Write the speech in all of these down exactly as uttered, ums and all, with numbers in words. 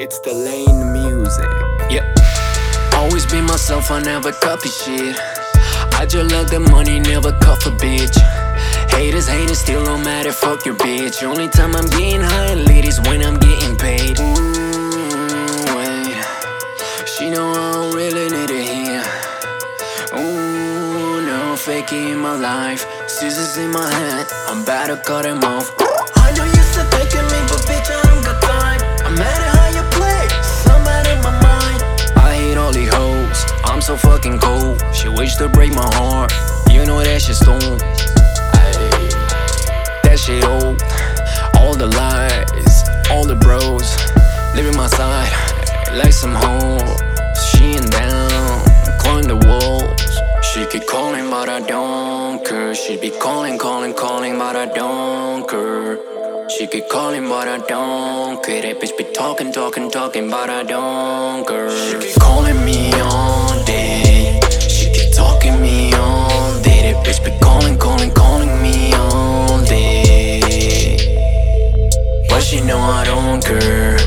It's the Lane music. Yeah. Always be myself, I never copy shit. I just love the money, never cuff a bitch. Haters, haters, still don't matter, fuck your bitch. Only time I'm getting high and lit is when I'm getting paid. Ooh, wait. She know I don't really need it here. Ooh, no faking in my life. Scissors in my hand, I'm about to cut them off. I know you said faking me, but bitch, I don't got time. I'm mad at how you play, so I'm out of my mind. I hate all these hoes, I'm so fucking cold. She wish to break my heart, you know that shit stone. Ay, that shit old. All the lies, all the bros living my side like some hoes. She ain't down, climb the walls. She keep calling but I don't care. She be calling, calling, calling but I don't care. She keep calling but I don't care. That bitch be talking, talking, talking but I don't care. She keep calling me all day. She keep talking me all day. That bitch be calling, calling, calling me all day. But she know I don't care.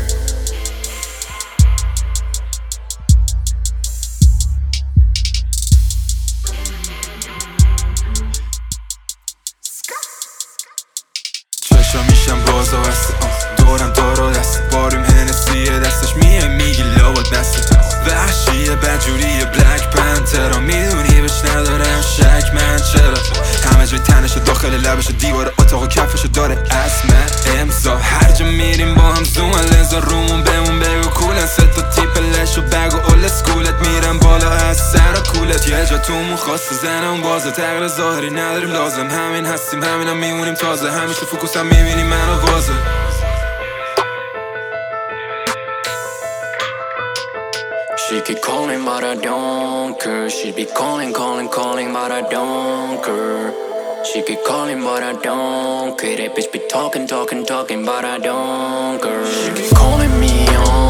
میشم باز و بسته دورم دار و دسته باریم هنسیه دستش میه میگی لابا دسته وحشیه بدجوریه بلک پنترا میدونی بهش ندارم شک من چرا همه جای تنش داخل لبش دیوار اتاق و کفش داره اسم امضا هر جا میریم با هم زوم لنزا رومون بمون بگو کولن سه تا تیپ لش و بگ و اول اسکولت میرم بالا از سر و کولت یه جا تومون خواسته زنم بازه تغییر ظاهری نداریم لازم همین هستیم همینم میمونیم تازه همیشه فوکوسم میبینی منو وازه She keep calling but I don't care. She be calling, calling, calling but I don't care. She keep calling but I don't care. That bitch be talking, talking, talking but I don't care. She keep calling me on